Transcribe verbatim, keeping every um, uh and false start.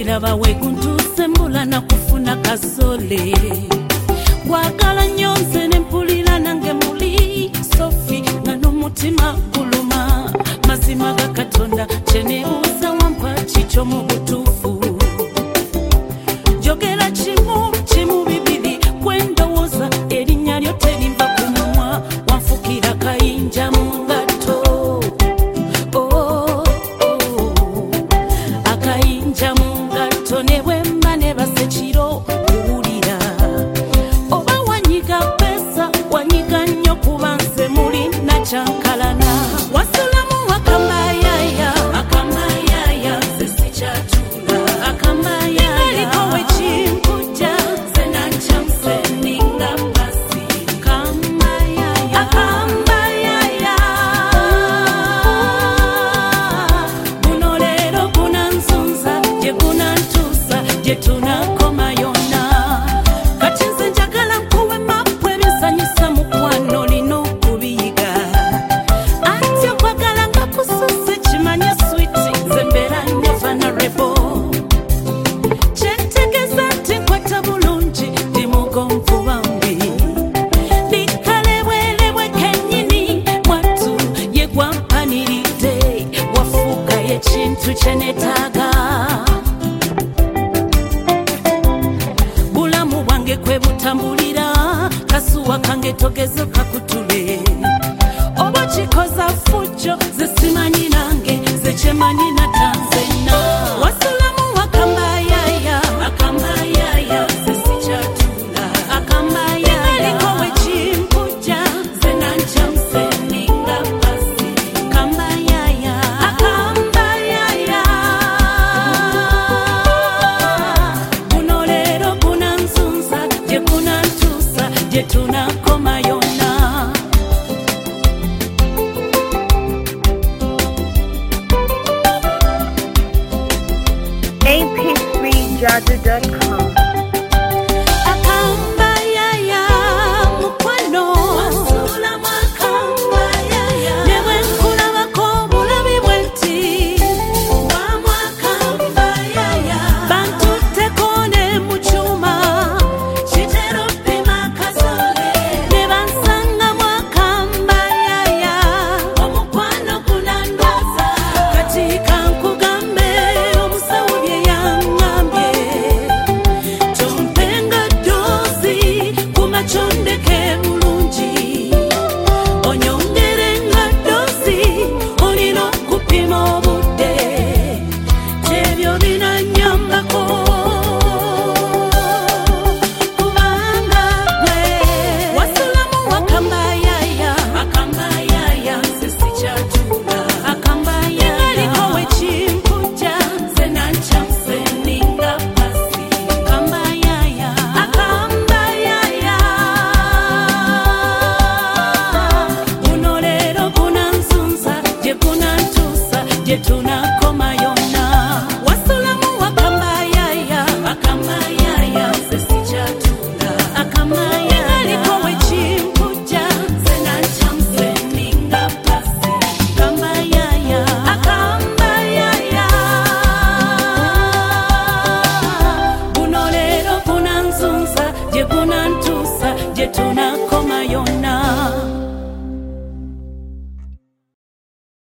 Neraba weguntuse mbula na kufuna kasole Kwagala nyonse nempulira nange muli Sofi ngano mutima guluma Mazima ga Katonda chene uza wampa chicho mu butufu Jogera chimu chimu bibiri kwendowoza erinnya lyo terimba ku mumwa wanfukira kayinja mu ngato oh, oh. Akayinja mu ngato ne bwemba ne basekiro kuwulira oba wanyiga pesa wanyiga nnyo kuba nze muli na kyankalana wasulamu akamayaya akamayaya nze sikyatula akamayaya alikowe kimpuja nze nancamse ninga basi kamayaya akamayaya guno leero gunanzunza gye gunantuusa gye tunakoma yonna kati nze njagala nkuwe mapu ebisanyusa mukwano olina okubiyiga ati okwagala nga kususe kimanye switi nze mbeera ne vulnerable kyentegeeza nti nkwata bulungi ndi mugonvu bambi likalebwelebwe kennyini mwattu ye gwampaniridde wafuukayo ekintu kye neetaaga bulamu bwange kwe butambulira kasuwa kange togezo kakutule oba kikoza fujjo ze simanyi nange ze kyemanyi natanzena wasulamu akamayaya akamayaya ze sikyatula akamayaya alikowe kimpuja ze nancamse ninga basi kamayaya akamayaya guno leero gunanzunza gye gunantuusa gye tunakoma yonna A P three Jada dot com. Akamayaya mukwano wasula mwakamayaya newe nkulabako bulabi bwenti wa mwakamayaya bantutteko ne mu kyuma kitera oppima kasole ne bansanga mwakamayaya omukwano gunandwaza kati kankugambe omusawo bye yaŋŋambye tompenga dozi kumachondeke bulungi onyongerenga dozi olina okupima obudde kyebyo binanyambako kubanga gwe wasulamu akamayaya akamayaya nze sikyatula akamayaya alikowe kimpuja nze nancamse ninga basi akamayaya akamayaya guno leero gunanzunza gye gunantuusa gye tunakoma yonna wasulamu akamayaya akamayaya nze sikyatula akamayaya alikowe kimpuja nze nancamse ninga basi akamayaya akamayaya guno leero gunanzunza gye gunantuusa gye tunakoma